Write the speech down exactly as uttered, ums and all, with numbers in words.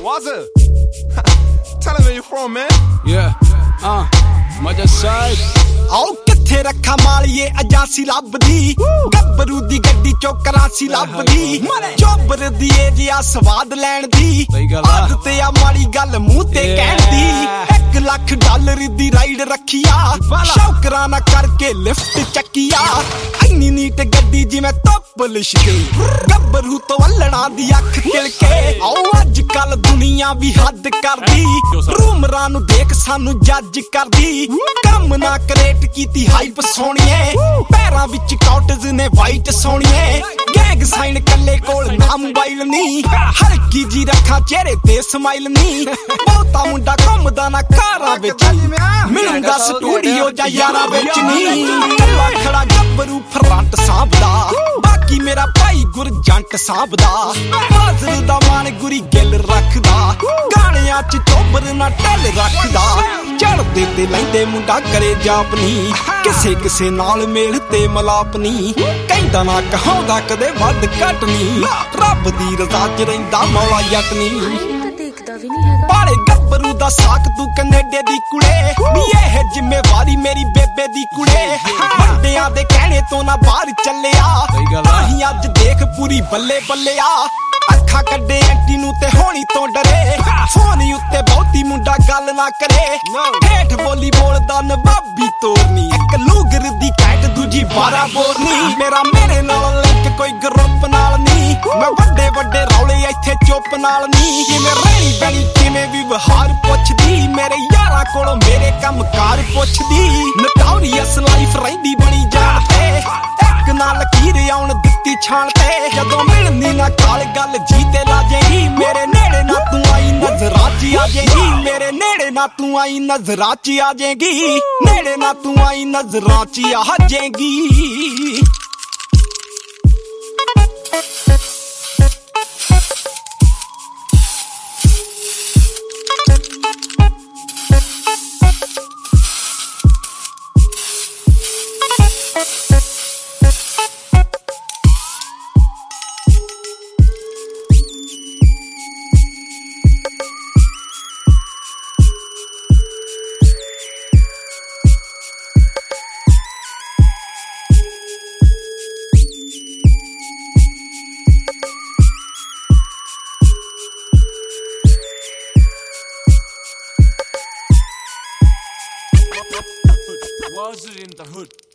Was it? Tell him where you're from, man. Yeah, uh, Maja side. आओ किथे रखा मालिए अजासी लभदी गब्बरू दी गड्डी चो करासी लभदी चोबर दी एजिया स्वाद लैण दी आदत आ माड़ी गल मुंह ते कहण दी एक लाख डॉलर दी राइड रखिया शौकरा ना करके लिफ्ट चकिया इन्नी नीट गड्डी जिवें धुप लिशके गब्बरू तो वल्लणा दी अख तिलके आओ अज कल दुनिया भी हद करदी रूमरां नूं देख सानू जज करदी कम ना करे कीती हाइप सोनिए पैरां विच कॉटज ने वाइट सोनिए गैंग साइन कल्ले कोल ना मोबाइल नी हल्की जी रखा चेहरे ते स्माइल नी बहुता मुंडा घुमदा ना कारां विच मिलूंगा स्टूडियो जा यारां विच नी कल्ला खड़ा गब्बरू फ्रंट सांभदा बाकी मेरा भाई गुरजंट सांभदा हाज़र दा मान गुरी गिल रखदा गाणियां च चोबर ना टल रखदा चढ़दे ते लैंदे मुंडा करे जापनी किसे किसे नाल मेल ते मलाप नी कहंदा ना कहाउंदा कदे वध घट नी रब दी रज़ा च रहिंदा मौला जट नी पाले गब्बरू दा साक तू कनेडे दी कुड़े नी एह जिम्मेवारी मेरी बेबे दी कुड़े वड्डियां दे कहने तो ना बाहर चलिया ताहीं अज देख पूरी बल्ले बल्ले आ अखा कड्डे एंटी नू ते होनी तो डरे फोन उत्ते बहुती मुंडा गल ना करे हेठ बोली बोलदा नवाबी तोरनी एक लूगर दी कैट दूजी बारा बोरनी मेरा मेरे नाल लिंक कोई ग्रुप नाल नी मैं वड्डे वड्डे रौले इत्थे चुप नाल नी किवें रहनी बनी किवें भी वहार पुछदी मेरे यारां कोलों मेरे कम कार पुछदी नटोरियस लाइफ रहिंदी बनी जान ते एक नाल लकीर आउण दित्ती छाण ते जदों मिलनी ना काल गल जीते ला जाएगी मेरे नेड़े ना तू आई नजरां च आ जाएगी मेरे नेड़े ना तू आई नजरां च आ जाएगी नेड़े ना तू आई नजरां च आ जाएगी Was it in the hood?